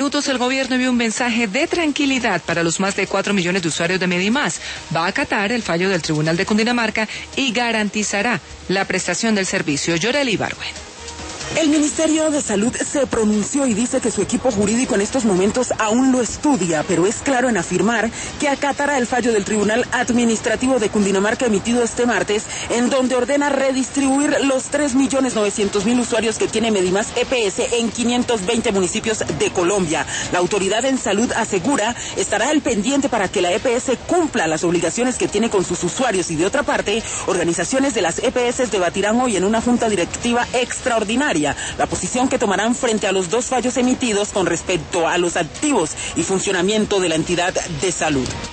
Minutos el gobierno envió un mensaje de tranquilidad para los más de 4 millones de usuarios de Medimás. Va a acatar el fallo del Tribunal de Cundinamarca y garantizará la prestación del servicio. Yoreli Ibargüen. El Ministerio de Salud se pronunció y dice que su equipo jurídico en estos momentos aún lo estudia, pero es claro en afirmar que acatará el fallo del Tribunal Administrativo de Cundinamarca emitido este martes, en donde ordena redistribuir los 3.900.000 usuarios que tiene Medimás EPS en 520 municipios de Colombia. La autoridad en salud asegura estará al pendiente para que la EPS cumpla las obligaciones que tiene con sus usuarios y, de otra parte, organizaciones de las EPS debatirán hoy en una junta directiva extraordinaria la posición que tomarán frente a los dos fallos emitidos con respecto a los activos y funcionamiento de la entidad de salud.